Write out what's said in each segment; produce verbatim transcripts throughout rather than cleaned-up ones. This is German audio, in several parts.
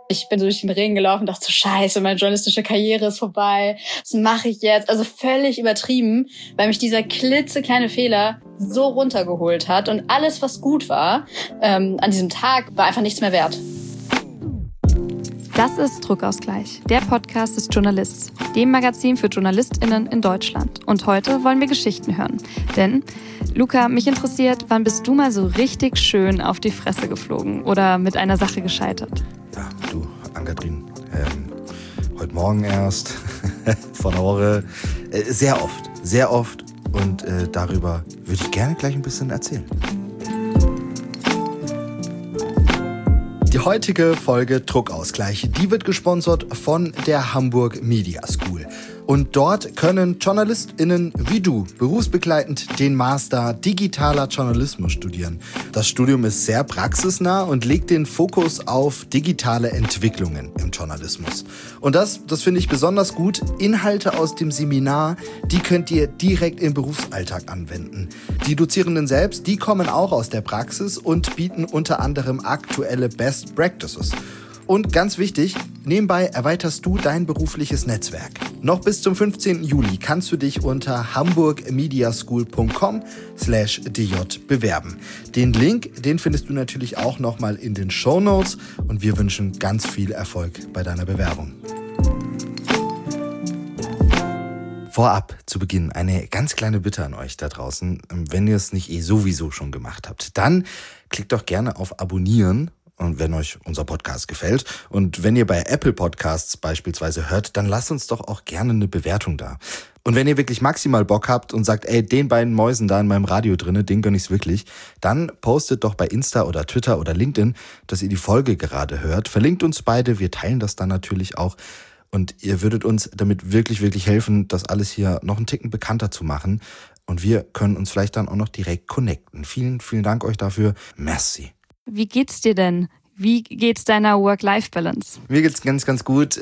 Ich bin so durch den Regen gelaufen und dachte so, scheiße, meine journalistische Karriere ist vorbei. Was mache ich jetzt? Also völlig übertrieben, weil mich dieser klitzekleine Fehler so runtergeholt hat. Und alles, was gut war ähm, an diesem Tag, war einfach nichts mehr wert. Das ist Druckausgleich, der Podcast des Journalists, dem Magazin für JournalistInnen in Deutschland. Und heute wollen wir Geschichten hören. Denn, Luca, mich interessiert, wann bist du mal so richtig schön auf die Fresse geflogen oder mit einer Sache gescheitert? Ja, du, Ann-Kathrin, ähm, heute Morgen erst, vor einer Woche, äh, sehr oft, sehr oft. Und äh, darüber würde ich gerne gleich ein bisschen erzählen. Die heutige Folge Druckausgleich, die wird gesponsert von der Hamburg Media School. Und dort können JournalistInnen wie du berufsbegleitend den Master Digitaler Journalismus studieren. Das Studium ist sehr praxisnah und legt den Fokus auf digitale Entwicklungen im Journalismus. Und das, das finde ich besonders gut. Inhalte aus dem Seminar, die könnt ihr direkt im Berufsalltag anwenden. Die Dozierenden selbst, die kommen auch aus der Praxis und bieten unter anderem aktuelle Best Practices. Und ganz wichtig, nebenbei erweiterst du dein berufliches Netzwerk. Noch bis zum fünfzehnten Juli kannst du dich unter hamburgmediaschool punkt com slash dj bewerben. Den Link, den findest du natürlich auch nochmal in den Shownotes und wir wünschen ganz viel Erfolg bei deiner Bewerbung. Vorab zu Beginn eine ganz kleine Bitte an euch da draußen. Wenn ihr es nicht eh sowieso schon gemacht habt, dann klickt doch gerne auf Abonnieren. Und wenn euch unser Podcast gefällt und wenn ihr bei Apple Podcasts beispielsweise hört, dann lasst uns doch auch gerne eine Bewertung da. Und wenn ihr wirklich maximal Bock habt und sagt, ey, den beiden Mäusen da in meinem Radio drinne, den gönn ich's wirklich, dann postet doch bei Insta oder Twitter oder LinkedIn, dass ihr die Folge gerade hört. Verlinkt uns beide, wir teilen das dann natürlich auch. Und ihr würdet uns damit wirklich, wirklich helfen, das alles hier noch einen Ticken bekannter zu machen. Und wir können uns vielleicht dann auch noch direkt connecten. Vielen, vielen Dank euch dafür. Merci. Wie geht's dir denn? Wie geht's deiner Work-Life-Balance? Mir geht's ganz, ganz gut.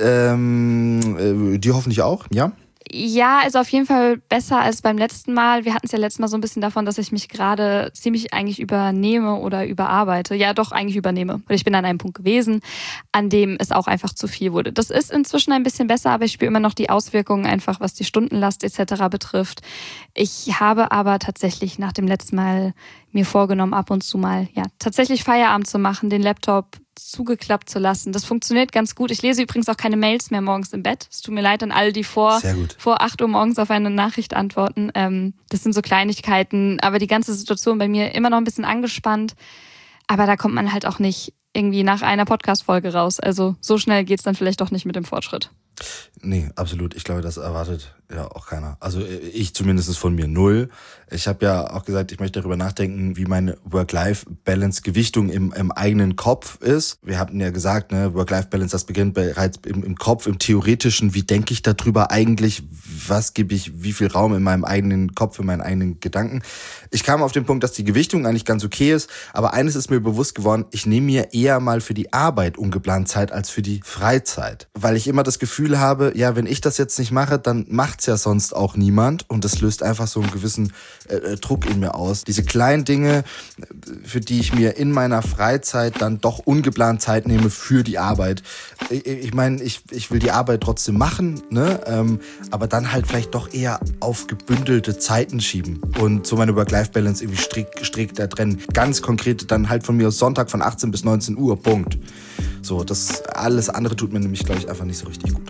Ähm, äh, dir hoffentlich auch, ja? Ja, ist auf jeden Fall besser als beim letzten Mal. Wir hatten es ja letztes Mal so ein bisschen davon, dass ich mich gerade ziemlich eigentlich übernehme oder überarbeite. Ja, doch eigentlich übernehme. Und ich bin an einem Punkt gewesen, an dem es auch einfach zu viel wurde. Das ist inzwischen ein bisschen besser, aber ich spüre immer noch die Auswirkungen einfach, was die Stundenlast et cetera betrifft. Ich habe aber tatsächlich nach dem letzten Mal mir vorgenommen, ab und zu mal ja tatsächlich Feierabend zu machen, den Laptop zugeklappt zu lassen. Das funktioniert ganz gut. Ich lese übrigens auch keine Mails mehr morgens im Bett. Es tut mir leid an alle, die vor, vor acht Uhr morgens auf eine Nachricht antworten. Ähm, das sind so Kleinigkeiten, aber die ganze Situation bei mir immer noch ein bisschen angespannt. Aber da kommt man halt auch nicht irgendwie nach einer Podcast-Folge raus. Also so schnell geht's dann vielleicht doch nicht mit dem Fortschritt. Nee, absolut. Ich glaube, das erwartet ja auch keiner. Also ich zumindest von mir null. Ich habe ja auch gesagt, ich möchte darüber nachdenken, wie meine Work-Life-Balance-Gewichtung im, im eigenen Kopf ist. Wir hatten ja gesagt, ne, Work-Life-Balance, das beginnt bereits im, im Kopf, im Theoretischen. Wie denke ich darüber eigentlich? Was gebe ich, wie viel Raum in meinem eigenen Kopf, in meinen eigenen Gedanken? Ich kam auf den Punkt, dass die Gewichtung eigentlich ganz okay ist. Aber eines ist mir bewusst geworden, ich nehme mir eher mal für die Arbeit ungeplant Zeit als für die Freizeit. Weil ich immer das Gefühl habe, ja, wenn ich das jetzt nicht mache, dann macht's ja sonst auch niemand. Und das löst einfach so einen gewissen äh, Druck in mir aus. Diese kleinen Dinge, für die ich mir in meiner Freizeit dann doch ungeplant Zeit nehme für die Arbeit. Ich, ich meine, ich, ich will die Arbeit trotzdem machen, ne? Ähm, aber dann halt vielleicht doch eher auf gebündelte Zeiten schieben. Und so meine Work-Life-Balance irgendwie strikt, strikt da trennen. Ganz konkret dann halt von mir aus Sonntag von achtzehn bis neunzehn Uhr, Punkt. So, das alles andere tut mir nämlich, glaube ich, einfach nicht so richtig gut.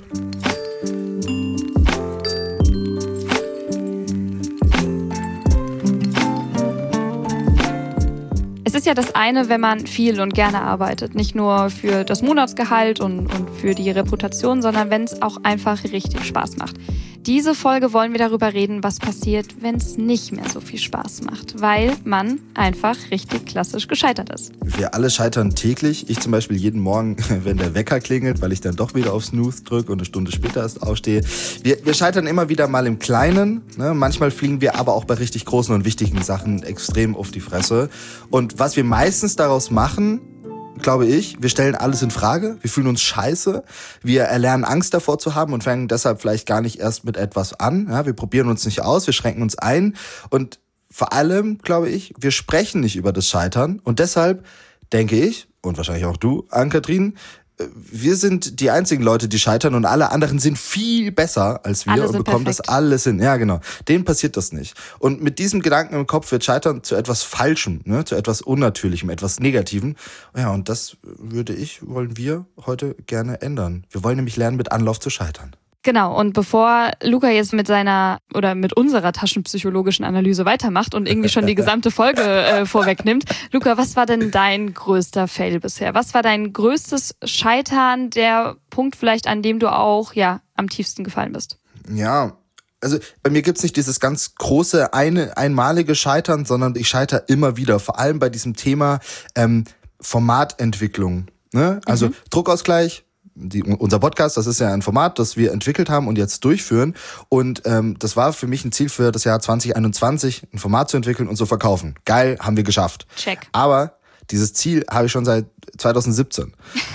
Es ist ja das eine, wenn man viel und gerne arbeitet. Nicht nur für das Monatsgehalt und, und für die Reputation, sondern wenn es auch einfach richtig Spaß macht. Diese Folge wollen wir darüber reden, was passiert, wenn es nicht mehr so viel Spaß macht, weil man einfach richtig klassisch gescheitert ist. Wir alle scheitern täglich. Ich zum Beispiel jeden Morgen, wenn der Wecker klingelt, weil ich dann doch wieder auf Snooze drücke und eine Stunde später erst aufstehe. Wir, wir scheitern immer wieder mal im Kleinen. Ne? Manchmal fliegen wir aber auch bei richtig großen und wichtigen Sachen extrem auf die Fresse. Und was wir meistens daraus machen, glaube ich, wir stellen alles in Frage, wir fühlen uns scheiße, wir erlernen Angst davor zu haben und fangen deshalb vielleicht gar nicht erst mit etwas an. Ja, wir probieren uns nicht aus, wir schränken uns ein und vor allem, glaube ich, wir sprechen nicht über das Scheitern und deshalb denke ich, und wahrscheinlich auch du, Ann-Kathrin, wir sind die einzigen Leute, die scheitern und alle anderen sind viel besser als wir Alle und sind bekommen perfekt. das alles hin. Ja, genau. Denen passiert das nicht. Und mit diesem Gedanken im Kopf wird Scheitern zu etwas Falschem, ne? Zu etwas Unnatürlichem, etwas Negativem. Ja, und das würde ich, wollen wir heute gerne ändern. Wir wollen nämlich lernen, mit Anlauf zu scheitern. Genau, und bevor Luca jetzt mit seiner oder mit unserer taschenpsychologischen Analyse weitermacht und irgendwie schon die gesamte Folge äh, vorwegnimmt, Luca, was war denn dein größter Fail bisher? Was war dein größtes Scheitern, der Punkt vielleicht, an dem du auch ja am tiefsten gefallen bist? Ja, also bei mir gibt's nicht dieses ganz große, eine, einmalige Scheitern, sondern ich scheitere immer wieder, vor allem bei diesem Thema ähm, Formatentwicklung. Ne? Also mhm. Druckausgleich. Die, unser Podcast, das ist ja ein Format, das wir entwickelt haben und jetzt durchführen. Und ähm, das war für mich ein Ziel für das Jahr zwanzig einundzwanzig, ein Format zu entwickeln und zu verkaufen. Geil, haben wir geschafft. Check. Aber dieses Ziel habe ich schon seit zwanzig siebzehn.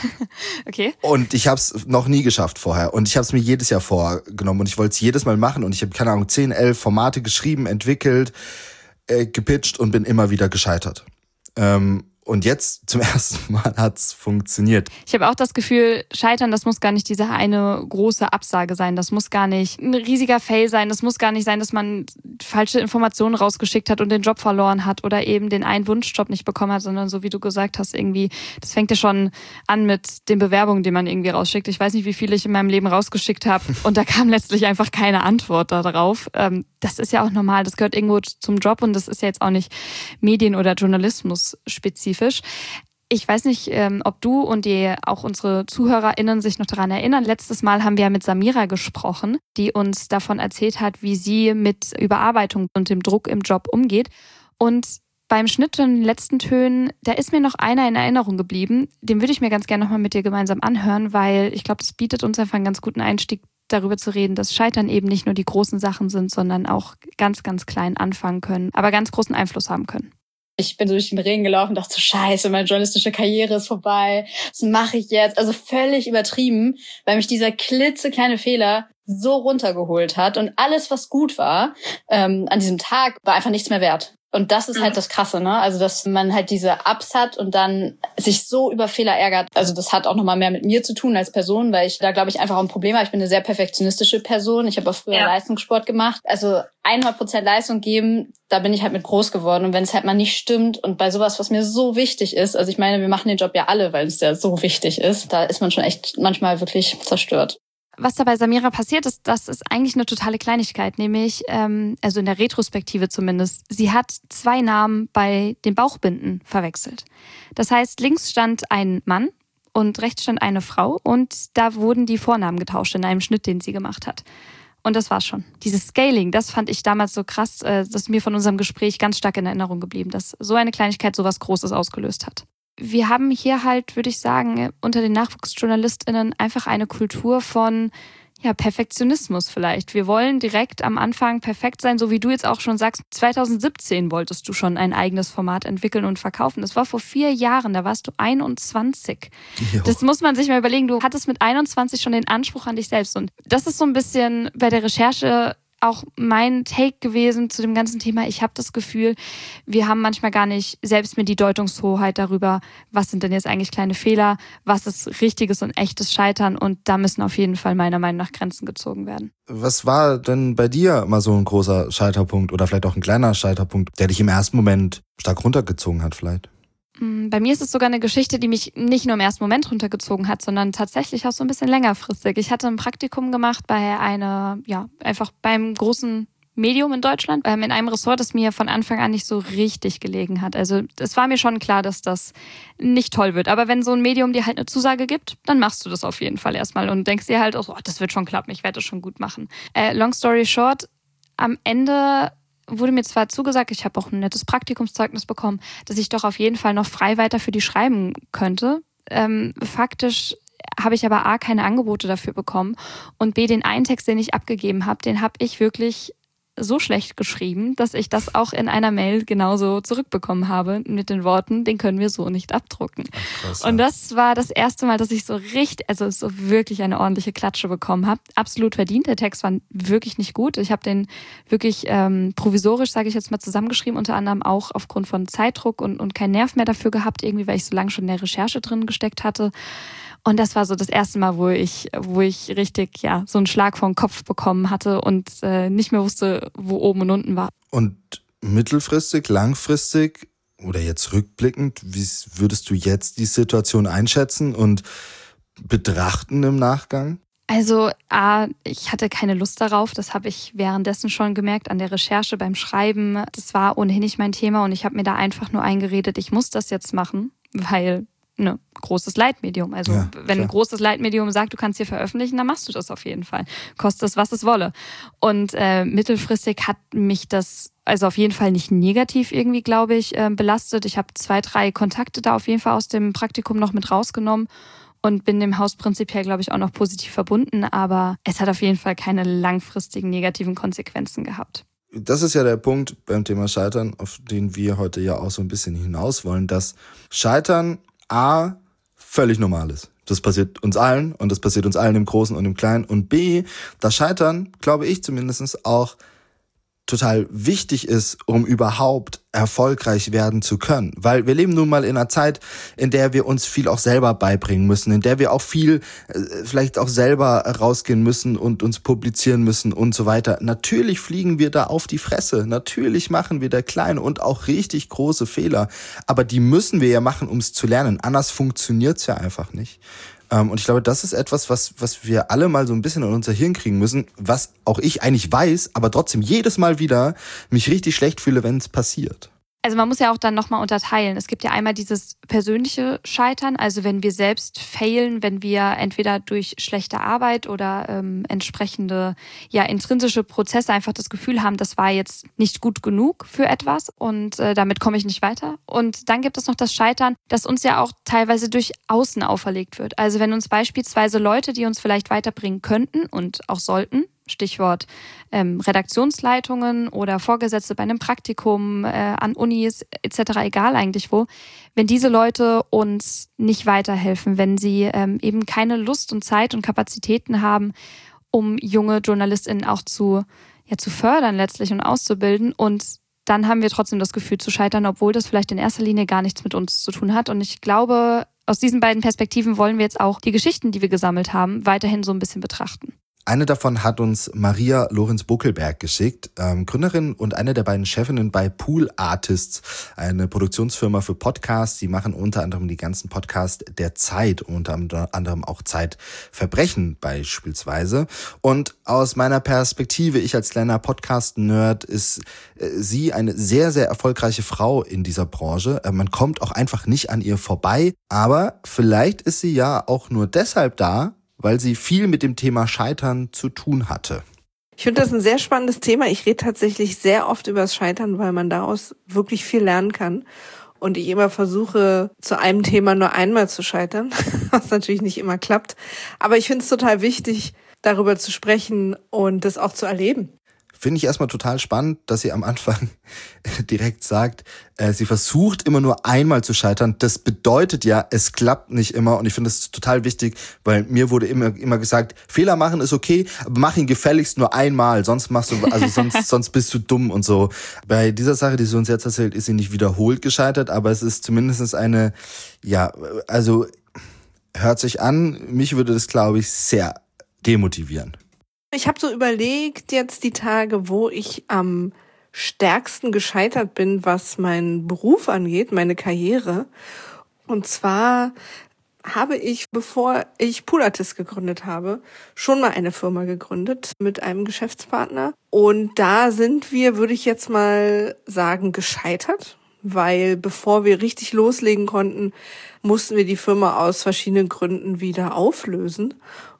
Okay. Und ich habe es noch nie geschafft vorher. Und ich habe es mir jedes Jahr vorgenommen und ich wollte es jedes Mal machen. Und ich habe, keine Ahnung, zehn, elf Formate geschrieben, entwickelt, äh, gepitcht und bin immer wieder gescheitert. Ähm, Und jetzt zum ersten Mal hat's funktioniert. Ich habe auch das Gefühl, Scheitern, das muss gar nicht diese eine große Absage sein. Das muss gar nicht ein riesiger Fail sein. Das muss gar nicht sein, dass man falsche Informationen rausgeschickt hat und den Job verloren hat oder eben den einen Wunschjob nicht bekommen hat, sondern so wie du gesagt hast, irgendwie, das fängt ja schon an mit den Bewerbungen, die man irgendwie rausschickt. Ich weiß nicht, wie viele ich in meinem Leben rausgeschickt habe und da kam letztlich einfach keine Antwort darauf. Das ist ja auch normal. Das gehört irgendwo zum Job und das ist ja jetzt auch nicht Medien- oder Journalismus spezifisch. Ich weiß nicht, ähm, ob du und die, auch unsere ZuhörerInnen sich noch daran erinnern. Letztes Mal haben wir ja mit Samira gesprochen, die uns davon erzählt hat, wie sie mit Überarbeitung und dem Druck im Job umgeht. Und beim Schnitt in den letzten Tönen, da ist mir noch einer in Erinnerung geblieben. Den würde ich mir ganz gerne nochmal mit dir gemeinsam anhören, weil ich glaube, das bietet uns einfach einen ganz guten Einstieg, darüber zu reden, dass Scheitern eben nicht nur die großen Sachen sind, sondern auch ganz, ganz klein anfangen können, aber ganz großen Einfluss haben können. Ich bin so durch den Regen gelaufen und dachte so, scheiße, meine journalistische Karriere ist vorbei. Was mache ich jetzt? Also völlig übertrieben, weil mich dieser klitzekleine Fehler so runtergeholt hat. Und alles, was gut war ähm, an diesem Tag, war einfach nichts mehr wert. Und das ist halt das Krasse, ne? Also, dass man halt diese Ups hat und dann sich so über Fehler ärgert. Also, das hat auch nochmal mehr mit mir zu tun als Person, weil ich da, glaube ich, einfach auch ein Problem habe. Ich bin eine sehr perfektionistische Person. Ich habe auch früher ja. Leistungssport gemacht. Also, hundert Prozent Leistung geben, da bin ich halt mit groß geworden. Und wenn es halt mal nicht stimmt und bei sowas, was mir so wichtig ist, also ich meine, wir machen den Job ja alle, weil es ja so wichtig ist, da ist man schon echt manchmal wirklich zerstört. Was da bei Samira passiert ist, das ist eigentlich eine totale Kleinigkeit, nämlich, ähm, also in der Retrospektive zumindest, sie hat zwei Namen bei den Bauchbinden verwechselt. Das heißt, links stand ein Mann und rechts stand eine Frau und da wurden die Vornamen getauscht in einem Schnitt, den sie gemacht hat. Und das war's schon. Dieses Scaling, das fand ich damals so krass, äh, das ist mir von unserem Gespräch ganz stark in Erinnerung geblieben, dass so eine Kleinigkeit so was Großes ausgelöst hat. Wir haben hier halt, würde ich sagen, unter den NachwuchsjournalistInnen einfach eine Kultur von ja, Perfektionismus vielleicht. Wir wollen direkt am Anfang perfekt sein, so wie du jetzt auch schon sagst. zwanzig siebzehn wolltest du schon ein eigenes Format entwickeln und verkaufen. Das war vor vier Jahren, da warst du einundzwanzig. Jo. Das muss man sich mal überlegen. Du hattest mit einundzwanzig schon den Anspruch an dich selbst. Und das ist so ein bisschen bei der Recherche auch mein Take gewesen zu dem ganzen Thema. Ich habe das Gefühl, wir haben manchmal gar nicht selbst mehr die Deutungshoheit darüber, was sind denn jetzt eigentlich kleine Fehler, was ist richtiges und echtes Scheitern und da müssen auf jeden Fall meiner Meinung nach Grenzen gezogen werden. Was war denn bei dir mal so ein großer Scheiterpunkt oder vielleicht auch ein kleiner Scheiterpunkt, der dich im ersten Moment stark runtergezogen hat vielleicht? Bei mir ist es sogar eine Geschichte, die mich nicht nur im ersten Moment runtergezogen hat, sondern tatsächlich auch so ein bisschen längerfristig. Ich hatte ein Praktikum gemacht bei einer, ja, einfach beim großen Medium in Deutschland, ähm, in einem Ressort, das mir von Anfang an nicht so richtig gelegen hat. Also es war mir schon klar, dass das nicht toll wird. Aber wenn so ein Medium dir halt eine Zusage gibt, dann machst du das auf jeden Fall erstmal und denkst dir halt, oh, das wird schon klappen, ich werde das schon gut machen. Äh, long story short, am Ende wurde mir zwar zugesagt, ich habe auch ein nettes Praktikumszeugnis bekommen, dass ich doch auf jeden Fall noch frei weiter für die schreiben könnte. Ähm, faktisch habe ich aber A, keine Angebote dafür bekommen und B, den einen Text, den ich abgegeben habe, den habe ich wirklich so schlecht geschrieben, dass ich das auch in einer Mail genauso zurückbekommen habe mit den Worten, den können wir so nicht abdrucken. Ach, krass, ja. Und das war das erste Mal, dass ich so richtig, also so wirklich eine ordentliche Klatsche bekommen habe. Absolut verdient. Der Text war wirklich nicht gut. Ich habe den wirklich ähm, provisorisch, sage ich jetzt mal, zusammengeschrieben, unter anderem auch aufgrund von Zeitdruck und, und keinen Nerv mehr dafür gehabt, irgendwie, weil ich so lange schon in der Recherche drin gesteckt hatte. Und das war so das erste Mal, wo ich, wo ich richtig ja so einen Schlag vor den Kopf bekommen hatte und äh, nicht mehr wusste, wo oben und unten war. Und mittelfristig, langfristig oder jetzt rückblickend, wie würdest du jetzt die Situation einschätzen und betrachten im Nachgang? Also, A, ich hatte keine Lust darauf. Das habe ich währenddessen schon gemerkt an der Recherche, beim Schreiben. Das war ohnehin nicht mein Thema und ich habe mir da einfach nur eingeredet, ich muss das jetzt machen, weil ne, großes Leitmedium. Also ja, wenn klar. ein großes Leitmedium sagt, du kannst hier veröffentlichen, dann machst du das auf jeden Fall. Kostet es, was es wolle. Und äh, mittelfristig hat mich das also auf jeden Fall nicht negativ irgendwie, glaube ich, äh, belastet. Ich habe zwei, drei Kontakte da auf jeden Fall aus dem Praktikum noch mit rausgenommen. Und bin dem Haus prinzipiell, glaube ich, auch noch positiv verbunden. Aber es hat auf jeden Fall keine langfristigen negativen Konsequenzen gehabt. Das ist ja der Punkt beim Thema Scheitern, auf den wir heute ja auch so ein bisschen hinaus wollen, dass Scheitern A, völlig normal ist. Das passiert uns allen und das passiert uns allen im Großen und im Kleinen. Und B, dass Scheitern, glaube ich zumindest, auch total wichtig ist, um überhaupt erfolgreich werden zu können. Weil wir leben nun mal in einer Zeit, in der wir uns viel auch selber beibringen müssen, in der wir auch viel äh, vielleicht auch selber rausgehen müssen und uns publizieren müssen und so weiter. Natürlich fliegen wir da auf die Fresse. Natürlich machen wir da kleine und auch richtig große Fehler. Aber die müssen wir ja machen, um es zu lernen. Anders funktioniert's ja einfach nicht. Und ich glaube, das ist etwas, was was wir alle mal so ein bisschen in unser Hirn kriegen müssen, was auch ich eigentlich weiß, aber trotzdem jedes Mal wieder mich richtig schlecht fühle, wenn es passiert. Also man muss ja auch dann nochmal unterteilen. Es gibt ja einmal dieses persönliche Scheitern, also wenn wir selbst failen, wenn wir entweder durch schlechte Arbeit oder ähm, entsprechende ja intrinsische Prozesse einfach das Gefühl haben, das war jetzt nicht gut genug für etwas und äh, damit komme ich nicht weiter. Und dann gibt es noch das Scheitern, das uns ja auch teilweise durch Außen auferlegt wird. Also wenn uns beispielsweise Leute, die uns vielleicht weiterbringen könnten und auch sollten, Stichwort ähm, Redaktionsleitungen oder Vorgesetzte bei einem Praktikum, äh, an Unis et cetera, egal eigentlich wo, wenn diese Leute uns nicht weiterhelfen, wenn sie ähm, eben keine Lust und Zeit und Kapazitäten haben, um junge JournalistInnen auch zu, ja, zu fördern letztlich und auszubilden, und dann haben wir trotzdem das Gefühl zu scheitern, obwohl das vielleicht in erster Linie gar nichts mit uns zu tun hat. Und ich glaube, aus diesen beiden Perspektiven wollen wir jetzt auch die Geschichten, die wir gesammelt haben, weiterhin so ein bisschen betrachten. Eine davon hat uns Maria Lorenz-Buckelberg geschickt, ähm, Gründerin und eine der beiden Chefinnen bei Pool Artists, eine Produktionsfirma für Podcasts. Die machen unter anderem die ganzen Podcasts der Zeit, unter anderem auch Zeitverbrechen beispielsweise. Und aus meiner Perspektive, ich als kleiner Podcast-Nerd, ist äh, sie eine sehr, sehr erfolgreiche Frau in dieser Branche. Äh, man kommt auch einfach nicht an ihr vorbei, aber vielleicht ist sie ja auch nur deshalb da, weil sie viel mit dem Thema Scheitern zu tun hatte. Ich finde das ein sehr spannendes Thema. Ich rede tatsächlich sehr oft über das Scheitern, weil man daraus wirklich viel lernen kann. Und ich immer versuche, zu einem Thema nur einmal zu scheitern, was natürlich nicht immer klappt. Aber ich finde es total wichtig, darüber zu sprechen und das auch zu erleben. Finde ich erstmal total spannend, dass sie am Anfang direkt sagt, äh, sie versucht immer nur einmal zu scheitern. Das bedeutet ja, es klappt nicht immer. Und ich finde das total wichtig, weil mir wurde immer immer gesagt, Fehler machen ist okay, aber mach ihn gefälligst nur einmal, sonst machst du, also sonst sonst bist du dumm und so. Bei dieser Sache, die sie uns jetzt erzählt, ist sie nicht wiederholt gescheitert, aber es ist zumindest eine, ja, also hört sich an, mich würde das, glaube ich, sehr demotivieren. Ich habe so überlegt jetzt die Tage, wo ich am stärksten gescheitert bin, was meinen Beruf angeht, meine Karriere. Und zwar habe ich, bevor ich Pool Artists gegründet habe, schon mal eine Firma gegründet mit einem Geschäftspartner. Und da sind wir, würde ich jetzt mal sagen, gescheitert. Weil bevor wir richtig loslegen konnten, mussten wir die Firma aus verschiedenen Gründen wieder auflösen.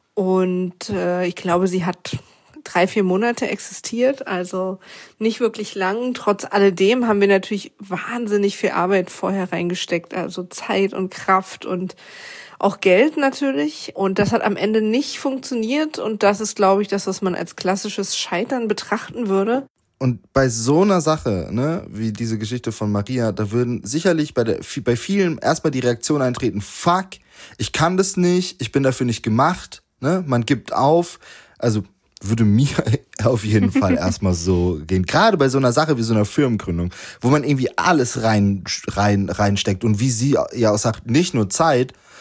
Und äh, ich glaube, sie hat drei, vier Monate existiert, also nicht wirklich lang. Trotz alledem haben wir natürlich wahnsinnig viel Arbeit vorher reingesteckt, also Zeit und Kraft und auch Geld natürlich. Und das hat am Ende nicht funktioniert. Und das ist, glaube ich, das, was man als klassisches Scheitern betrachten würde. Und bei so einer Sache, ne, wie diese Geschichte von Maria, da würden sicherlich bei der, bei vielen erstmal die Reaktion eintreten, fuck, ich kann das nicht, ich bin dafür nicht gemacht. Ne, man gibt auf, also würde mir auf jeden Fall erstmal so gehen. Gerade bei so einer Sache wie so einer Firmengründung, wo man irgendwie alles rein, rein, reinsteckt und wie sie ja auch sagt, nicht nur Zeit,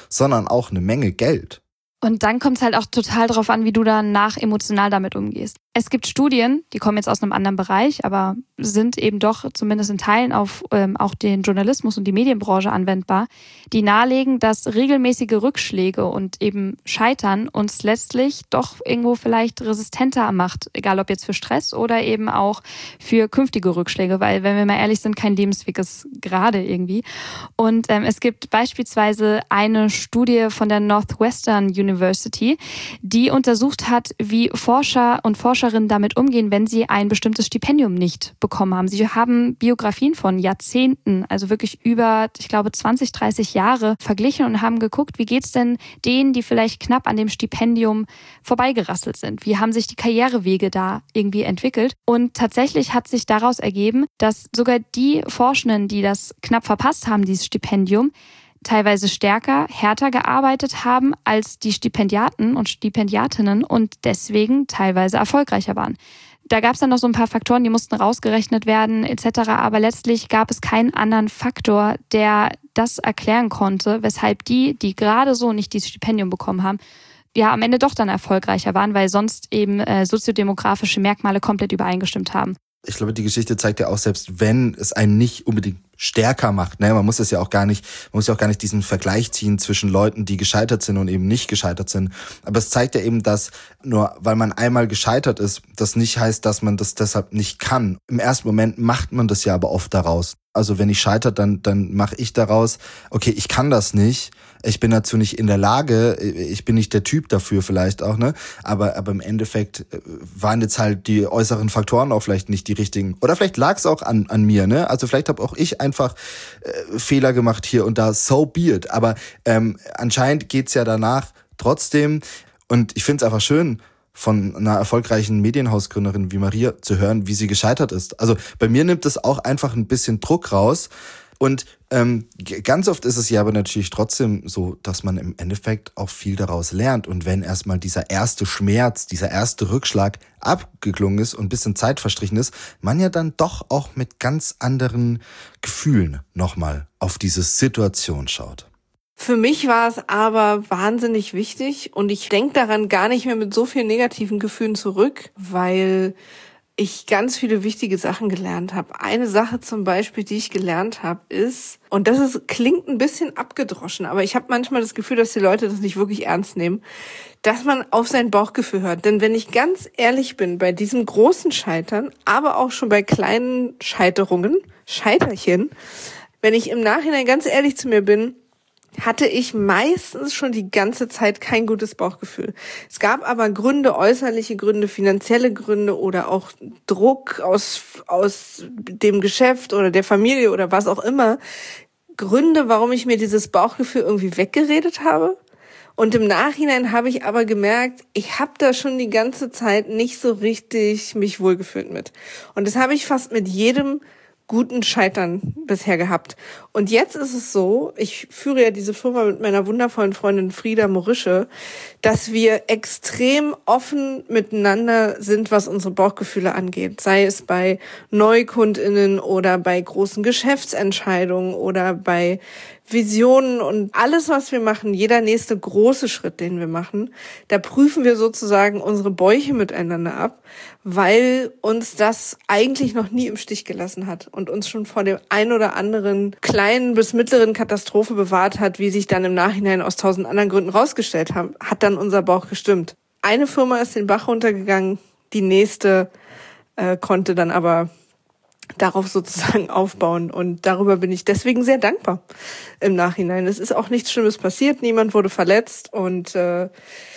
sondern auch eine Menge Geld. Und dann kommt es halt auch total drauf an, wie du danach emotional damit umgehst. Es gibt Studien, die kommen jetzt aus einem anderen Bereich, aber sind eben doch zumindest in Teilen auf ähm, auch den Journalismus und die Medienbranche anwendbar, die nahelegen, dass regelmäßige Rückschläge und eben Scheitern uns letztlich doch irgendwo vielleicht resistenter macht, egal ob jetzt für Stress oder eben auch für künftige Rückschläge, weil, wenn wir mal ehrlich sind, kein Lebensweg ist gerade irgendwie. Und ähm, es gibt beispielsweise eine Studie von der Northwestern University, die untersucht hat, wie Forscher und Forscherinnen damit umgehen, wenn sie ein bestimmtes Stipendium nicht bekommen haben. Sie haben Biografien von Jahrzehnten, also wirklich über, ich glaube, zwanzig, dreißig Jahre verglichen und haben geguckt, wie geht's denn denen, die vielleicht knapp an dem Stipendium vorbeigerasselt sind? Wie haben sich die Karrierewege da irgendwie entwickelt? Und tatsächlich hat sich daraus ergeben, dass sogar die Forschenden, die das knapp verpasst haben, dieses Stipendium, teilweise stärker, härter gearbeitet haben als die Stipendiaten und Stipendiatinnen und deswegen teilweise erfolgreicher waren. Da gab es dann noch so ein paar Faktoren, die mussten rausgerechnet werden et cetera. Aber letztlich gab es keinen anderen Faktor, der das erklären konnte, weshalb die, die gerade so nicht dieses Stipendium bekommen haben, ja am Ende doch dann erfolgreicher waren, weil sonst eben äh, soziodemografische Merkmale komplett übereingestimmt haben. Ich glaube, die Geschichte zeigt ja auch, selbst wenn es einen nicht unbedingt stärker macht, ne, man muss das ja auch gar nicht, man muss ja auch gar nicht diesen Vergleich ziehen zwischen Leuten, die gescheitert sind und eben nicht gescheitert sind. Aber es zeigt ja eben, dass nur weil man einmal gescheitert ist, das nicht heißt, dass man das deshalb nicht kann. Im ersten Moment macht man das ja aber oft daraus. Also wenn ich scheitere, dann, dann mache ich daraus, okay, ich kann das nicht, ich bin dazu nicht in der Lage, ich bin nicht der Typ dafür vielleicht auch, ne? Aber, aber im Endeffekt waren jetzt halt die äußeren Faktoren auch vielleicht nicht die richtigen. Oder vielleicht lag es auch an, an mir, ne? Also vielleicht habe auch ich einfach äh, Fehler gemacht hier und da, so be it. Aber ähm, anscheinend geht's ja danach trotzdem. Und ich finde es einfach schön, von einer erfolgreichen Medienhausgründerin wie Maria zu hören, wie sie gescheitert ist. Also bei mir nimmt es auch einfach ein bisschen Druck raus. Und ähm, ganz oft ist es ja aber natürlich trotzdem so, dass man im Endeffekt auch viel daraus lernt. Und wenn erstmal dieser erste Schmerz, dieser erste Rückschlag abgeklungen ist und ein bisschen Zeit verstrichen ist, man ja dann doch auch mit ganz anderen Gefühlen nochmal auf diese Situation schaut. Für mich war es aber wahnsinnig wichtig und ich denke daran gar nicht mehr mit so vielen negativen Gefühlen zurück, weil ich ganz viele wichtige Sachen gelernt habe. Eine Sache zum Beispiel, die ich gelernt habe, ist, und das ist, klingt ein bisschen abgedroschen, aber ich habe manchmal das Gefühl, dass die Leute das nicht wirklich ernst nehmen, dass man auf sein Bauchgefühl hört. Denn wenn ich ganz ehrlich bin, bei diesem großen Scheitern, aber auch schon bei kleinen Scheiterungen, Scheiterchen, wenn ich im Nachhinein ganz ehrlich zu mir bin, hatte ich meistens schon die ganze Zeit kein gutes Bauchgefühl. Es gab aber Gründe, äußerliche Gründe, finanzielle Gründe oder auch Druck aus, aus dem Geschäft oder der Familie oder was auch immer. Gründe, warum ich mir dieses Bauchgefühl irgendwie weggeredet habe. Und im Nachhinein habe ich aber gemerkt, ich habe da schon die ganze Zeit nicht so richtig mich wohlgefühlt mit. Und das habe ich fast mit jedem guten Scheitern bisher gehabt. Und jetzt ist es so, ich führe ja diese Firma mit meiner wundervollen Freundin Frieda Morische, dass wir extrem offen miteinander sind, was unsere Bauchgefühle angeht. Sei es bei NeukundInnen oder bei großen Geschäftsentscheidungen oder bei Visionen und alles, was wir machen, jeder nächste große Schritt, den wir machen, da prüfen wir sozusagen unsere Bäuche miteinander ab, weil uns das eigentlich noch nie im Stich gelassen hat und uns schon vor dem ein oder anderen kleinen bis mittleren Katastrophe bewahrt hat, wie sich dann im Nachhinein aus tausend anderen Gründen rausgestellt haben, hat dann unser Bauch gestimmt. Eine Firma ist den Bach runtergegangen, die nächste äh, konnte dann aber darauf sozusagen aufbauen und darüber bin ich deswegen sehr dankbar im Nachhinein. Es ist auch nichts Schlimmes passiert, niemand wurde verletzt und äh,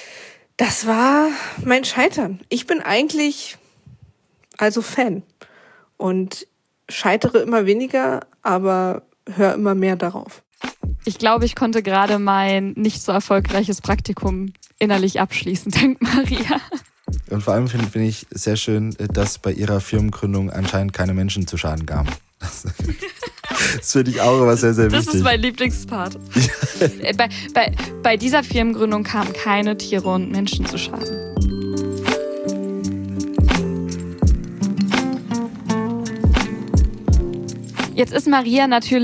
das war mein Scheitern. Ich bin eigentlich also Fan und scheitere immer weniger, aber höre immer mehr darauf. Ich glaube, ich konnte gerade mein nicht so erfolgreiches Praktikum innerlich abschließen, dank Maria. Und vor allem finde find ich sehr schön, dass bei ihrer Firmengründung anscheinend keine Menschen zu Schaden kamen. Das, das finde ich auch immer sehr, sehr wichtig. Das ist mein Lieblingspart. bei, bei, bei dieser Firmengründung kamen keine Tiere und Menschen zu Schaden. Jetzt ist Maria natürlich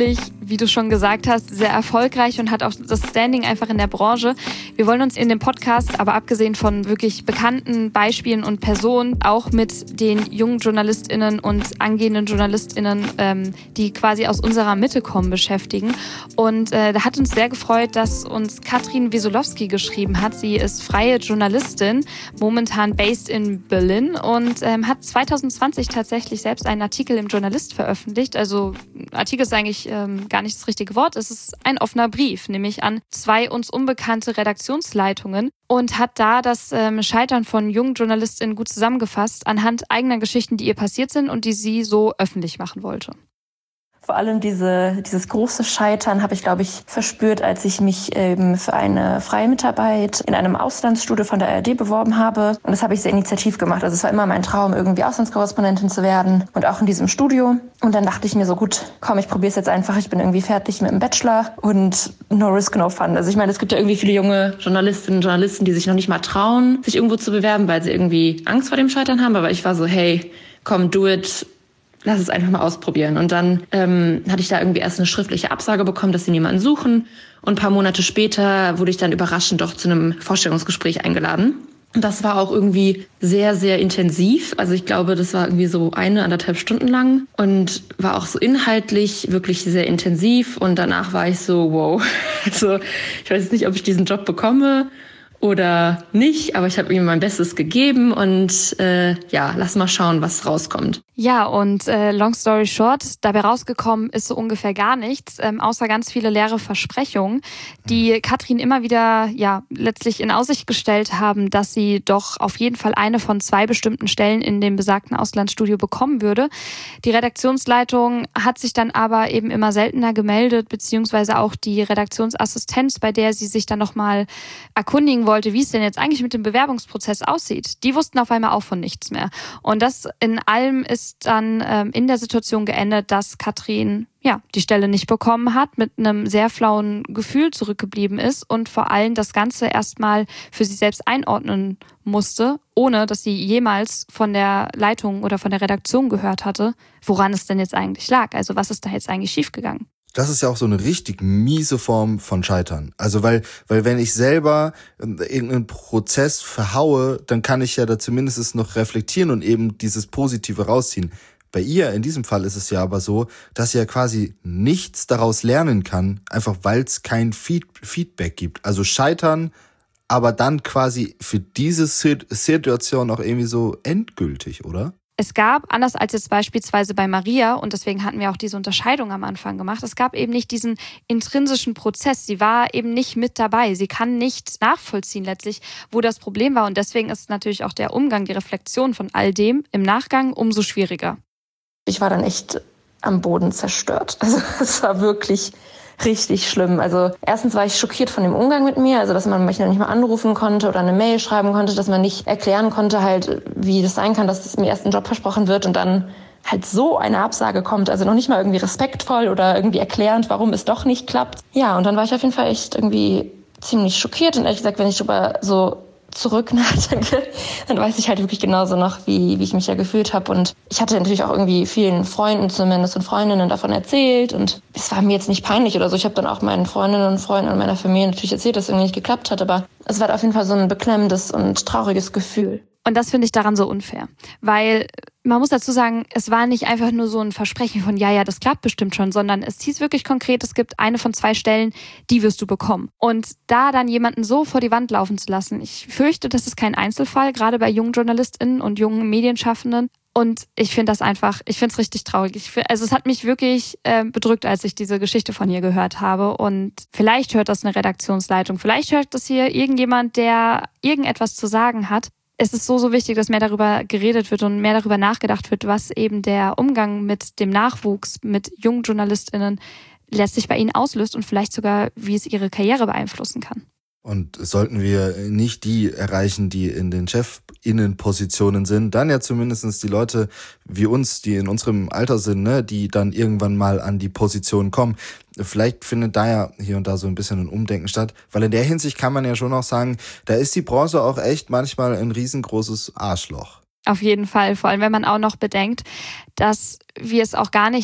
wie du schon gesagt hast, sehr erfolgreich und hat auch das Standing einfach in der Branche. Wir wollen uns in dem Podcast, aber abgesehen von wirklich bekannten Beispielen und Personen, auch mit den jungen JournalistInnen und angehenden JournalistInnen, ähm, die quasi aus unserer Mitte kommen, beschäftigen. Und äh, da hat uns sehr gefreut, dass uns Katrin Wesolowski geschrieben hat. Sie ist freie Journalistin, momentan based in Berlin und ähm, hat zwanzig zwanzig tatsächlich selbst einen Artikel im Journalist veröffentlicht. Also Artikel ist eigentlich ähm, gar nicht das richtige Wort. Es ist ein offener Brief, nämlich an zwei uns unbekannte Redaktionsleitungen und hat da das ähm, Scheitern von jungen JournalistInnen gut zusammengefasst anhand eigener Geschichten, die ihr passiert sind und die sie so öffentlich machen wollte. Vor allem diese, dieses große Scheitern habe ich, glaube ich, verspürt, als ich mich ähm, für eine freie Mitarbeit in einem Auslandsstudio von der A R D beworben habe. Und das habe ich sehr initiativ gemacht. Also es war immer mein Traum, irgendwie Auslandskorrespondentin zu werden und auch in diesem Studio. Und dann dachte ich mir so, gut, komm, ich probiere es jetzt einfach. Ich bin irgendwie fertig mit dem Bachelor und no risk, no fun. Also ich meine, es gibt ja irgendwie viele junge Journalistinnen und Journalisten, die sich noch nicht mal trauen, sich irgendwo zu bewerben, weil sie irgendwie Angst vor dem Scheitern haben. Aber ich war so, hey, komm, do it. Lass es einfach mal ausprobieren. Und dann ähm, hatte ich da irgendwie erst eine schriftliche Absage bekommen, dass sie niemanden suchen. Und ein paar Monate später wurde ich dann überraschend doch zu einem Vorstellungsgespräch eingeladen. Und das war auch irgendwie sehr, sehr intensiv. Also ich glaube, das war irgendwie so eine, anderthalb Stunden lang und war auch so inhaltlich wirklich sehr intensiv. Und danach war ich so, wow, also ich weiß nicht, ob ich diesen Job bekomme oder nicht, aber ich habe ihm mein Bestes gegeben und äh, ja, lass mal schauen, was rauskommt. Ja, und äh, long story short, dabei rausgekommen ist so ungefähr gar nichts, ähm, außer ganz viele leere Versprechungen, die Katrin immer wieder ja letztlich in Aussicht gestellt haben, dass sie doch auf jeden Fall eine von zwei bestimmten Stellen in dem besagten Auslandsstudio bekommen würde. Die Redaktionsleitung hat sich dann aber eben immer seltener gemeldet, beziehungsweise auch die Redaktionsassistenz, bei der sie sich dann nochmal erkundigen wollte, wie es denn jetzt eigentlich mit dem Bewerbungsprozess aussieht. Die wussten auf einmal auch von nichts mehr. Und das in allem ist dann ähm, in der Situation geendet, dass Katrin ja die Stelle nicht bekommen hat, mit einem sehr flauen Gefühl zurückgeblieben ist und vor allem das Ganze erstmal für sich selbst einordnen musste, ohne dass sie jemals von der Leitung oder von der Redaktion gehört hatte, woran es denn jetzt eigentlich lag. Also was ist da jetzt eigentlich schiefgegangen? Das ist ja auch so eine richtig miese Form von Scheitern. Also weil, weil wenn ich selber irgendeinen Prozess verhaue, dann kann ich ja da zumindest noch reflektieren und eben dieses Positive rausziehen. Bei ihr, in diesem Fall ist es ja aber so, dass sie ja quasi nichts daraus lernen kann, einfach weil es kein Feed- Feedback gibt. Also scheitern, aber dann quasi für diese Situation auch irgendwie so endgültig, oder? Es gab, anders als jetzt beispielsweise bei Maria, und deswegen hatten wir auch diese Unterscheidung am Anfang gemacht, es gab eben nicht diesen intrinsischen Prozess. Sie war eben nicht mit dabei. Sie kann nicht nachvollziehen letztlich, wo das Problem war. Und deswegen ist natürlich auch der Umgang, die Reflexion von all dem im Nachgang umso schwieriger. Ich war dann echt am Boden zerstört. Also es war wirklich richtig schlimm. Also erstens war ich schockiert von dem Umgang mit mir, also dass man mich noch nicht mal anrufen konnte oder eine Mail schreiben konnte, dass man nicht erklären konnte halt, wie das sein kann, dass es mir erst ein Job versprochen wird und dann halt so eine Absage kommt. Also noch nicht mal irgendwie respektvoll oder irgendwie erklärend, warum es doch nicht klappt. Ja, und dann war ich auf jeden Fall echt irgendwie ziemlich schockiert und ehrlich gesagt, wenn ich darüber so zurück nachdenke, dann weiß ich halt wirklich genauso noch, wie, wie ich mich ja gefühlt habe. Und ich hatte natürlich auch irgendwie vielen Freunden zumindest und Freundinnen davon erzählt. Und es war mir jetzt nicht peinlich oder so. Ich habe dann auch meinen Freundinnen und Freunden und meiner Familie natürlich erzählt, dass es irgendwie nicht geklappt hat. Aber es war auf jeden Fall so ein beklemmendes und trauriges Gefühl. Und das finde ich daran so unfair, weil man muss dazu sagen, es war nicht einfach nur so ein Versprechen von, ja, ja, das klappt bestimmt schon, sondern es hieß wirklich konkret, es gibt eine von zwei Stellen, die wirst du bekommen. Und da dann jemanden so vor die Wand laufen zu lassen, ich fürchte, das ist kein Einzelfall, gerade bei jungen JournalistInnen und jungen Medienschaffenden. Und ich finde das einfach, ich finde es richtig traurig. Ich find, also es hat mich wirklich äh, bedrückt, als ich diese Geschichte von ihr gehört habe. Und vielleicht hört das eine Redaktionsleitung, vielleicht hört das hier irgendjemand, der irgendetwas zu sagen hat. Es ist so, so wichtig, dass mehr darüber geredet wird und mehr darüber nachgedacht wird, was eben der Umgang mit dem Nachwuchs, mit jungen JournalistInnen letztlich bei ihnen auslöst und vielleicht sogar, wie es ihre Karriere beeinflussen kann. Und sollten wir nicht die erreichen, die in den Chefinnenpositionen sind, dann ja zumindest die Leute wie uns, die in unserem Alter sind, ne, die dann irgendwann mal an die Position kommen. Vielleicht findet da ja hier und da so ein bisschen ein Umdenken statt, weil in der Hinsicht kann man ja schon auch sagen, da ist die Branche auch echt manchmal ein riesengroßes Arschloch. Auf jeden Fall, vor allem wenn man auch noch bedenkt, dass wir es auch gar nicht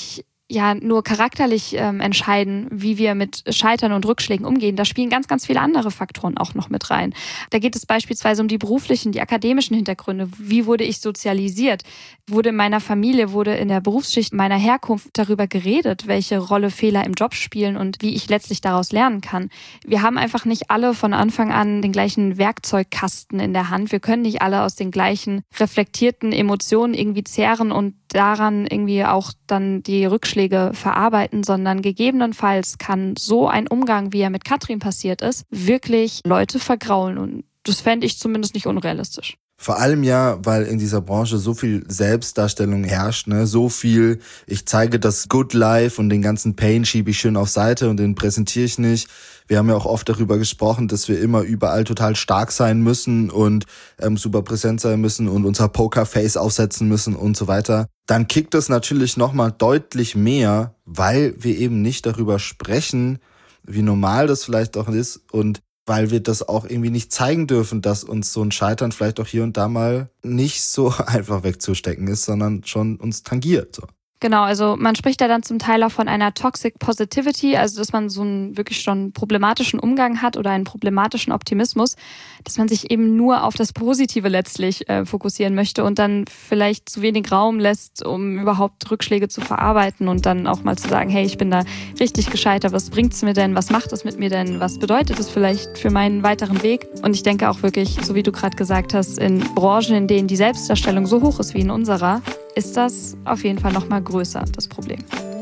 ja nur charakterlich ähm, entscheiden, wie wir mit Scheitern und Rückschlägen umgehen. Da spielen ganz, ganz viele andere Faktoren auch noch mit rein. Da geht es beispielsweise um die beruflichen, die akademischen Hintergründe. Wie wurde ich sozialisiert? Wurde in meiner Familie, wurde in der Berufsschicht meiner Herkunft darüber geredet, welche Rolle Fehler im Job spielen und wie ich letztlich daraus lernen kann? Wir haben einfach nicht alle von Anfang an den gleichen Werkzeugkasten in der Hand. Wir können nicht alle aus den gleichen reflektierten Emotionen irgendwie zehren und daran irgendwie auch dann die Rückschläge verarbeiten, sondern gegebenenfalls kann so ein Umgang, wie er mit Katrin passiert ist, wirklich Leute vergraulen und das fände ich zumindest nicht unrealistisch. Vor allem ja, weil in dieser Branche so viel Selbstdarstellung herrscht, ne, so viel, ich zeige das Good Life und den ganzen Pain schiebe ich schön auf Seite und den präsentiere ich nicht. Wir haben ja auch oft darüber gesprochen, dass wir immer überall total stark sein müssen und ähm, super präsent sein müssen und unser Pokerface aufsetzen müssen und so weiter. Dann kickt es natürlich nochmal deutlich mehr, weil wir eben nicht darüber sprechen, wie normal das vielleicht auch ist und weil wir das auch irgendwie nicht zeigen dürfen, dass uns so ein Scheitern vielleicht auch hier und da mal nicht so einfach wegzustecken ist, sondern schon uns tangiert. So. Genau, also man spricht ja dann zum Teil auch von einer Toxic Positivity, also dass man so einen wirklich schon problematischen Umgang hat oder einen problematischen Optimismus, dass man sich eben nur auf das Positive letztlich äh, fokussieren möchte und dann vielleicht zu wenig Raum lässt, um überhaupt Rückschläge zu verarbeiten und dann auch mal zu sagen, hey, ich bin da richtig gescheitert, was bringt's mir denn, was macht es mit mir denn, was bedeutet es vielleicht für meinen weiteren Weg? Und ich denke auch wirklich, so wie du gerade gesagt hast, in Branchen, in denen die Selbstdarstellung so hoch ist wie in unserer, ist das auf jeden Fall noch mal größer, das Problem.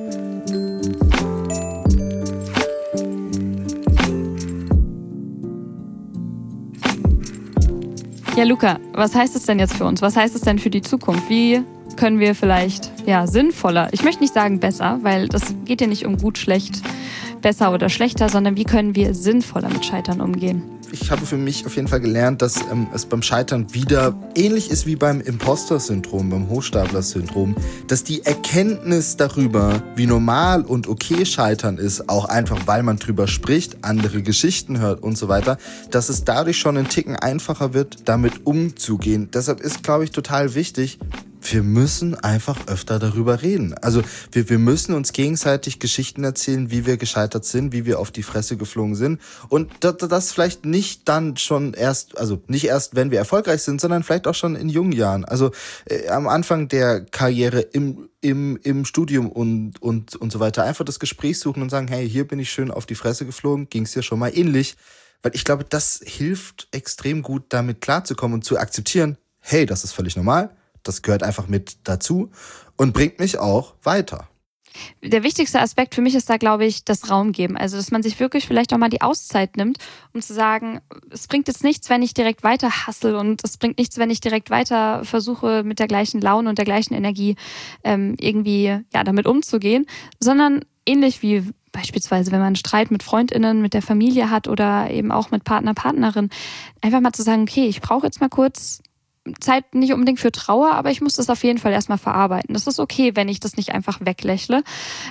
Ja, Luca, was heißt es denn jetzt für uns? Was heißt es denn für die Zukunft? Wie können wir vielleicht ja, sinnvoller, ich möchte nicht sagen besser, weil das geht ja nicht um gut, schlecht, besser oder schlechter, sondern wie können wir sinnvoller mit Scheitern umgehen? Ich habe für mich auf jeden Fall gelernt, dass ähm, es beim Scheitern wieder ähnlich ist wie beim Imposter-Syndrom, beim Hochstapler-Syndrom, dass die Erkenntnis darüber, wie normal und okay Scheitern ist, auch einfach, weil man drüber spricht, andere Geschichten hört und so weiter, dass es dadurch schon einen Ticken einfacher wird, damit umzugehen. Deshalb ist, glaube ich, total wichtig, wir müssen einfach öfter darüber reden. Also wir, wir müssen uns gegenseitig Geschichten erzählen, wie wir gescheitert sind, wie wir auf die Fresse geflogen sind. Und das, das vielleicht nicht dann schon erst, also nicht erst, wenn wir erfolgreich sind, sondern vielleicht auch schon in jungen Jahren. Also äh, am Anfang der Karriere im im im Studium und und und so weiter. Einfach das Gespräch suchen und sagen, hey, hier bin ich schön auf die Fresse geflogen, ging's dir schon mal ähnlich. Weil ich glaube, das hilft extrem gut, damit klarzukommen und zu akzeptieren, hey, das ist völlig normal. Das gehört einfach mit dazu und bringt mich auch weiter. Der wichtigste Aspekt für mich ist da, glaube ich, das Raum geben. Also, dass man sich wirklich vielleicht auch mal die Auszeit nimmt, um zu sagen, es bringt jetzt nichts, wenn ich direkt weiter hustle und es bringt nichts, wenn ich direkt weiter versuche, mit der gleichen Laune und der gleichen Energie ähm, irgendwie ja damit umzugehen, sondern ähnlich wie beispielsweise, wenn man einen Streit mit FreundInnen, mit der Familie hat oder eben auch mit Partner, Partnerin, einfach mal zu sagen, okay, ich brauche jetzt mal kurz Zeit nicht unbedingt für Trauer, aber ich muss das auf jeden Fall erstmal verarbeiten. Das ist okay, wenn ich das nicht einfach weglächle,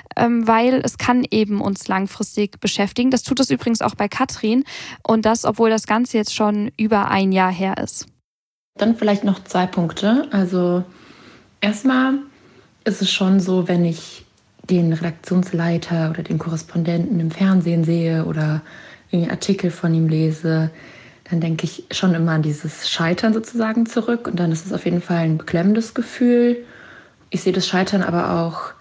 weil es kann eben uns langfristig beschäftigen. Das tut es übrigens auch bei Katrin und das, obwohl das Ganze jetzt schon über ein Jahr her ist. Dann vielleicht noch zwei Punkte. Also erstmal ist es schon so, wenn ich den Redaktionsleiter oder den Korrespondenten im Fernsehen sehe oder irgendwie Artikel von ihm lese, dann denke ich schon immer an dieses Scheitern sozusagen zurück. Und dann ist es auf jeden Fall ein beklemmendes Gefühl. Ich sehe das Scheitern aber auch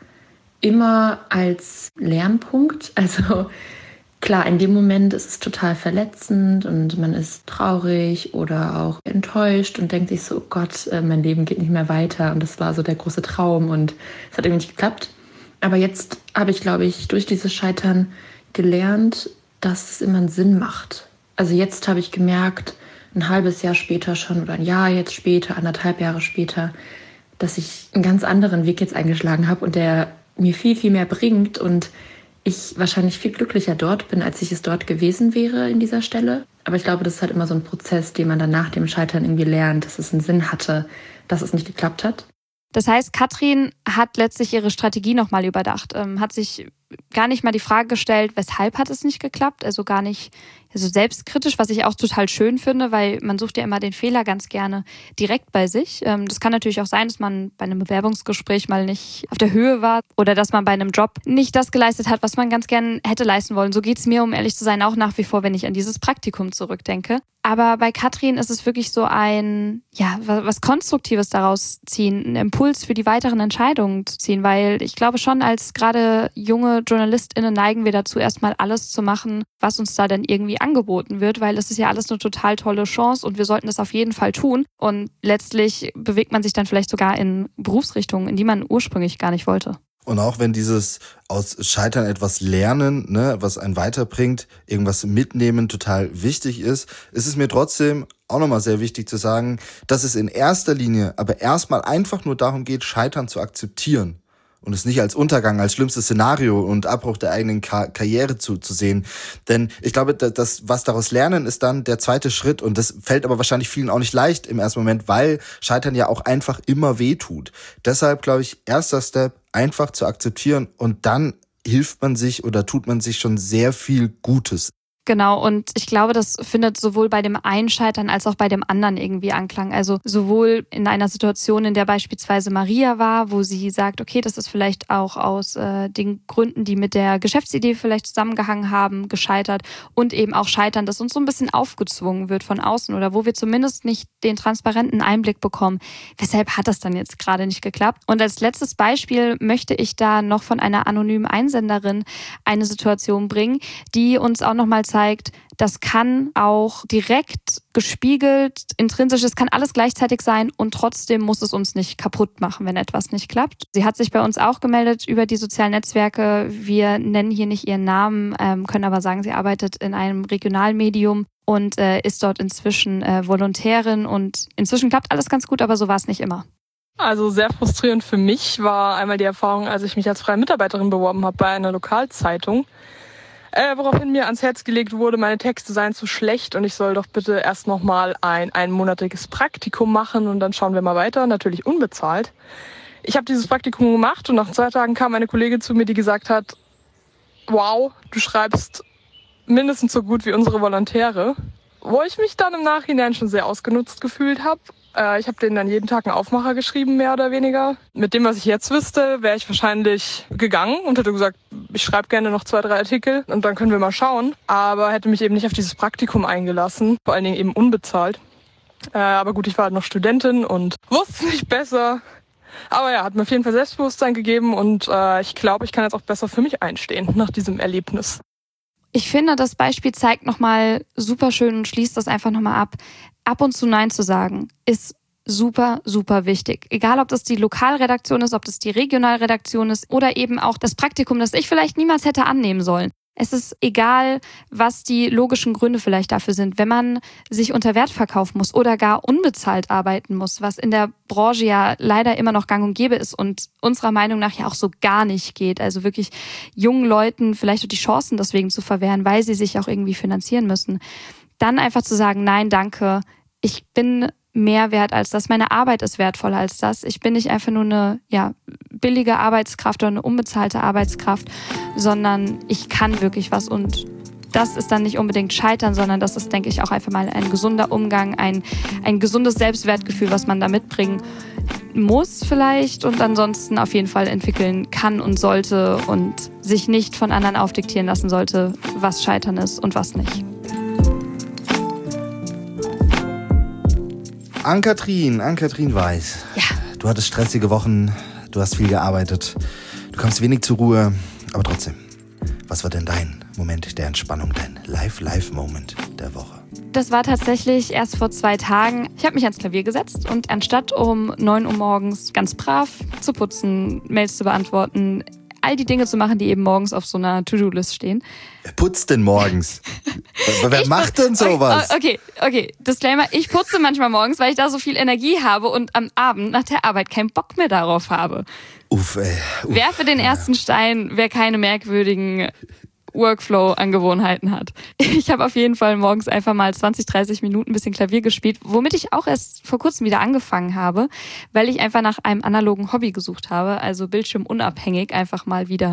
immer als Lernpunkt. Also klar, in dem Moment ist es total verletzend und man ist traurig oder auch enttäuscht und denkt sich so, oh Gott, mein Leben geht nicht mehr weiter. Und das war so der große Traum und es hat irgendwie nicht geklappt. Aber jetzt habe ich, glaube ich, durch dieses Scheitern gelernt, dass es immer einen Sinn macht. Also jetzt habe ich gemerkt, ein halbes Jahr später schon oder ein Jahr jetzt später, anderthalb Jahre später, dass ich einen ganz anderen Weg jetzt eingeschlagen habe und der mir viel, viel mehr bringt und ich wahrscheinlich viel glücklicher dort bin, als ich es dort gewesen wäre in dieser Stelle. Aber ich glaube, das ist halt immer so ein Prozess, den man dann nach dem Scheitern irgendwie lernt, dass es einen Sinn hatte, dass es nicht geklappt hat. Das heißt, Katrin hat letztlich ihre Strategie nochmal überdacht, ähm, hat sich gar nicht mal die Frage gestellt, weshalb hat es nicht geklappt, also gar nicht also selbstkritisch, was ich auch total schön finde, weil man sucht ja immer den Fehler ganz gerne direkt bei sich. Das kann natürlich auch sein, dass man bei einem Bewerbungsgespräch mal nicht auf der Höhe war oder dass man bei einem Job nicht das geleistet hat, was man ganz gern hätte leisten wollen. So geht es mir, um ehrlich zu sein, auch nach wie vor, wenn ich an dieses Praktikum zurückdenke. Aber bei Katrin ist es wirklich so ein, ja, was Konstruktives daraus ziehen, einen Impuls für die weiteren Entscheidungen zu ziehen, weil ich glaube schon, als gerade junge JournalistInnen neigen wir dazu, erstmal alles zu machen, was uns da dann irgendwie angeboten wird, weil es ist ja alles eine total tolle Chance und wir sollten das auf jeden Fall tun. Und letztlich bewegt man sich dann vielleicht sogar in Berufsrichtungen, in die man ursprünglich gar nicht wollte. Und auch wenn dieses aus Scheitern etwas lernen, ne, was einen weiterbringt, irgendwas mitnehmen total wichtig ist, ist es mir trotzdem auch nochmal sehr wichtig zu sagen, dass es in erster Linie aber erstmal einfach nur darum geht, Scheitern zu akzeptieren. Und es nicht als Untergang, als schlimmstes Szenario und Abbruch der eigenen Ka- Karriere zu, zu sehen. Denn ich glaube, das, was daraus lernen, ist dann der zweite Schritt. Und das fällt aber wahrscheinlich vielen auch nicht leicht im ersten Moment, weil Scheitern ja auch einfach immer wehtut. Deshalb, glaube ich, erster Step, einfach zu akzeptieren. Und dann hilft man sich oder tut man sich schon sehr viel Gutes. Genau, und ich glaube, das findet sowohl bei dem einen Scheitern als auch bei dem anderen irgendwie Anklang. Also sowohl in einer Situation, in der beispielsweise Maria war, wo sie sagt, okay, das ist vielleicht auch aus äh, den Gründen, die mit der Geschäftsidee vielleicht zusammengehangen haben, gescheitert und eben auch Scheitern, das uns so ein bisschen aufgezwungen wird von außen oder wo wir zumindest nicht den transparenten Einblick bekommen, weshalb hat das dann jetzt gerade nicht geklappt. Und als letztes Beispiel möchte ich da noch von einer anonymen Einsenderin eine Situation bringen, die uns auch nochmal zeigt, das kann auch direkt gespiegelt, intrinsisch, es kann alles gleichzeitig sein und trotzdem muss es uns nicht kaputt machen, wenn etwas nicht klappt. Sie hat sich bei uns auch gemeldet über die sozialen Netzwerke. Wir nennen hier nicht ihren Namen, ähm, können aber sagen, sie arbeitet in einem Regionalmedium und äh, ist dort inzwischen äh, Volontärin und inzwischen klappt alles ganz gut, aber so war es nicht immer. Also sehr frustrierend für mich war einmal die Erfahrung, als ich mich als freie Mitarbeiterin beworben habe bei einer Lokalzeitung. Äh, woraufhin mir ans Herz gelegt wurde, meine Texte seien zu schlecht und ich soll doch bitte erst nochmal ein einmonatiges Praktikum machen und dann schauen wir mal weiter, natürlich unbezahlt. Ich habe dieses Praktikum gemacht und nach zwei Tagen kam eine Kollegin zu mir, die gesagt hat, wow, du schreibst mindestens so gut wie unsere Volontäre. Wo ich mich dann im Nachhinein schon sehr ausgenutzt gefühlt habe. Ich habe denen dann jeden Tag einen Aufmacher geschrieben, mehr oder weniger. Mit dem, was ich jetzt wüsste, wäre ich wahrscheinlich gegangen und hätte gesagt, ich schreibe gerne noch zwei, drei Artikel und dann können wir mal schauen. Aber hätte mich eben nicht auf dieses Praktikum eingelassen, vor allen Dingen eben unbezahlt. Aber gut, ich war halt noch Studentin und wusste nicht besser. Aber ja, hat mir auf jeden Fall Selbstbewusstsein gegeben und äh, ich glaube, ich kann jetzt auch besser für mich einstehen nach diesem Erlebnis. Ich finde, das Beispiel zeigt nochmal super schön und schließt das einfach nochmal ab. Ab und zu Nein zu sagen ist super, super wichtig. Egal, ob das die Lokalredaktion ist, ob das die Regionalredaktion ist oder eben auch das Praktikum, das ich vielleicht niemals hätte annehmen sollen. Es ist egal, was die logischen Gründe vielleicht dafür sind. Wenn man sich unter Wert verkaufen muss oder gar unbezahlt arbeiten muss, was in der Branche ja leider immer noch gang und gäbe ist und unserer Meinung nach ja auch so gar nicht geht. Also wirklich jungen Leuten vielleicht auch die Chancen deswegen zu verwehren, weil sie sich auch irgendwie finanzieren müssen. Dann einfach zu sagen, nein, danke, ich bin mehr wert als das. Meine Arbeit ist wertvoller als das. Ich bin nicht einfach nur eine ja, billige Arbeitskraft oder eine unbezahlte Arbeitskraft, sondern ich kann wirklich was. Und das ist dann nicht unbedingt Scheitern, sondern das ist, denke ich, auch einfach mal ein gesunder Umgang, ein, ein gesundes Selbstwertgefühl, was man da mitbringen muss vielleicht und ansonsten auf jeden Fall entwickeln kann und sollte und sich nicht von anderen aufdiktieren lassen sollte, was Scheitern ist und was nicht. Ann-Kathrin, Ann-Kathrin Weiß. Ja. Du hattest stressige Wochen, du hast viel gearbeitet, du kommst wenig zur Ruhe, aber trotzdem, was war denn dein Moment der Entspannung, dein Live-Live-Moment der Woche? Das war tatsächlich erst vor zwei Tagen. Ich habe mich ans Klavier gesetzt und anstatt um neun Uhr morgens ganz brav zu putzen, Mails zu beantworten, all die Dinge zu machen, die eben morgens auf so einer To-Do-List stehen. Wer putzt denn morgens? Wer ich macht denn sowas? Okay, okay, Disclaimer, ich putze manchmal morgens, weil ich da so viel Energie habe und am Abend nach der Arbeit keinen Bock mehr darauf habe. Uff, ey. Uff. Werfe den ersten Stein, wer keine merkwürdigen Workflow-Angewohnheiten hat. Ich habe auf jeden Fall morgens einfach mal zwanzig, dreißig Minuten ein bisschen Klavier gespielt, womit ich auch erst vor kurzem wieder angefangen habe, weil ich einfach nach einem analogen Hobby gesucht habe, also bildschirmunabhängig einfach mal wieder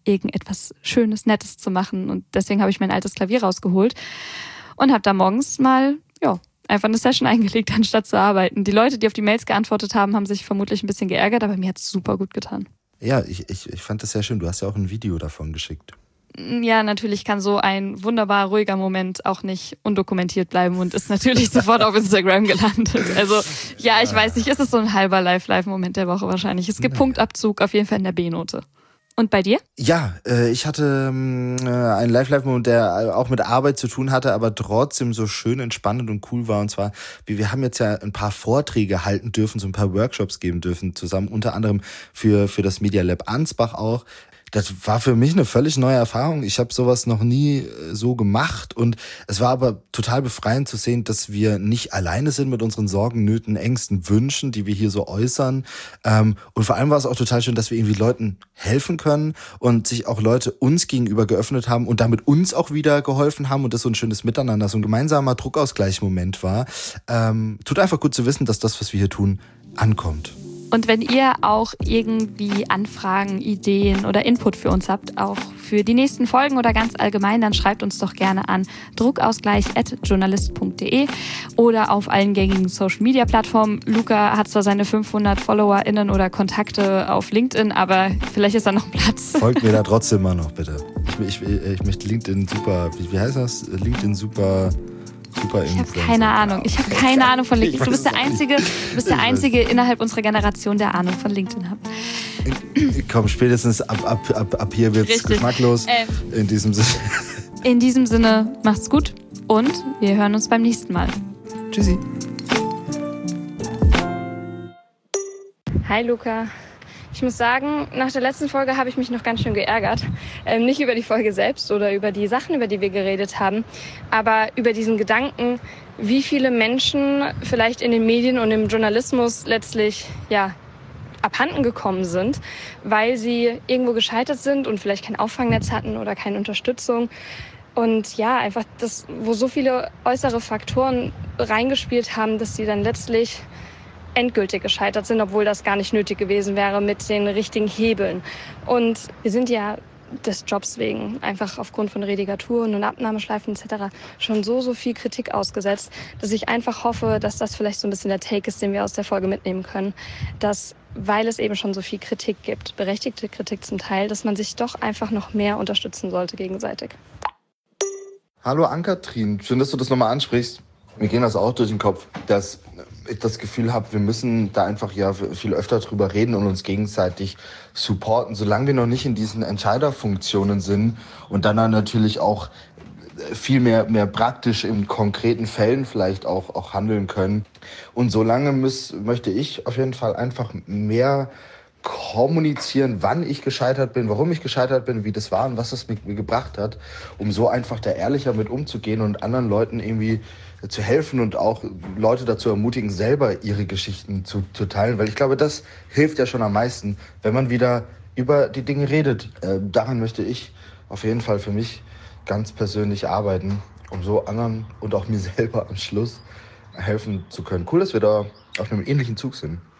irgendetwas Schönes, Nettes zu machen. Und deswegen habe ich mein altes Klavier rausgeholt und habe da morgens mal, ja, einfach eine Session eingelegt, anstatt zu arbeiten. Die Leute, die auf die Mails geantwortet haben, haben sich vermutlich ein bisschen geärgert, aber mir hat es super gut getan. Ja, ich, ich, ich fand das sehr schön. Du hast ja auch ein Video davon geschickt. Ja, natürlich kann so ein wunderbar ruhiger Moment auch nicht undokumentiert bleiben und ist natürlich sofort auf Instagram gelandet. Also ja, ich weiß nicht, ist es so ein halber Live-Live-Moment der Woche wahrscheinlich. Es gibt naja. Punktabzug auf jeden Fall in der B-Note. Und bei dir? Ja, äh, ich hatte ähm, einen Live-Live-Moment, der auch mit Arbeit zu tun hatte, aber trotzdem so schön entspannend und cool war. Und zwar, wir, wir haben jetzt ja ein paar Vorträge halten dürfen, so ein paar Workshops geben dürfen zusammen, unter anderem für, für das Media Lab Ansbach auch. Das war für mich eine völlig neue Erfahrung. Ich habe sowas noch nie so gemacht und es war aber total befreiend zu sehen, dass wir nicht alleine sind mit unseren Sorgen, Nöten, Ängsten, Wünschen, die wir hier so äußern. Und vor allem war es auch total schön, dass wir irgendwie Leuten helfen können und sich auch Leute uns gegenüber geöffnet haben und damit uns auch wieder geholfen haben und das so ein schönes Miteinander, so ein gemeinsamer Druckausgleichmoment war. Ähm, tut einfach gut zu wissen, dass das, was wir hier tun, ankommt. Und wenn ihr auch irgendwie Anfragen, Ideen oder Input für uns habt, auch für die nächsten Folgen oder ganz allgemein, dann schreibt uns doch gerne an druckausgleich at journalist punkt de oder auf allen gängigen Social-Media-Plattformen. Luca hat zwar seine fünfhundert FollowerInnen oder Kontakte auf LinkedIn, aber vielleicht ist da noch Platz. Folgt mir da trotzdem mal noch, bitte. Ich, ich, ich möchte LinkedIn super, wie, wie heißt das? LinkedIn super... Super ich habe keine Ahnung. Ich habe keine Ahnung von LinkedIn. Du bist der Einzige, du bist der Einzige innerhalb unserer Generation, der Ahnung von LinkedIn hat. Komm, spätestens ab, ab, ab, ab hier wird's Richtig. geschmacklos. Ähm, in diesem Sinne. In diesem Sinne, macht's gut und wir hören uns beim nächsten Mal. Tschüssi. Hi Luca. Ich muss sagen, nach der letzten Folge habe ich mich noch ganz schön geärgert. Ähm, nicht über die Folge selbst oder über die Sachen, über die wir geredet haben, aber über diesen Gedanken, wie viele Menschen vielleicht in den Medien und im Journalismus letztlich ja abhanden gekommen sind, weil sie irgendwo gescheitert sind und vielleicht kein Auffangnetz hatten oder keine Unterstützung. Und ja, einfach das, wo so viele äußere Faktoren reingespielt haben, dass sie dann letztlich endgültig gescheitert sind, obwohl das gar nicht nötig gewesen wäre mit den richtigen Hebeln. Und wir sind ja des Jobs wegen, einfach aufgrund von Redigaturen und Abnahmeschleifen et cetera schon so, so viel Kritik ausgesetzt, dass ich einfach hoffe, dass das vielleicht so ein bisschen der Take ist, den wir aus der Folge mitnehmen können, dass, weil es eben schon so viel Kritik gibt, berechtigte Kritik zum Teil, dass man sich doch einfach noch mehr unterstützen sollte gegenseitig. Hallo Ann-Kathrin, schön, dass du das nochmal ansprichst. Mir ging das auch durch den Kopf, dass ich das Gefühl habe, wir müssen da einfach ja viel öfter drüber reden und uns gegenseitig supporten, solange wir noch nicht in diesen Entscheiderfunktionen sind und dann, dann natürlich auch viel mehr, mehr praktisch in konkreten Fällen vielleicht auch, auch handeln können. Und solange muss, möchte ich auf jeden Fall einfach mehr kommunizieren, wann ich gescheitert bin, warum ich gescheitert bin, wie das war und was das mir gebracht hat, um so einfach da ehrlicher mit umzugehen und anderen Leuten irgendwie zu helfen und auch Leute dazu ermutigen, selber ihre Geschichten zu, zu teilen, weil ich glaube, das hilft ja schon am meisten, wenn man wieder über die Dinge redet. Äh, daran möchte ich auf jeden Fall für mich ganz persönlich arbeiten, um so anderen und auch mir selber am Schluss helfen zu können. Cool, dass wir da auf einem ähnlichen Zug sind.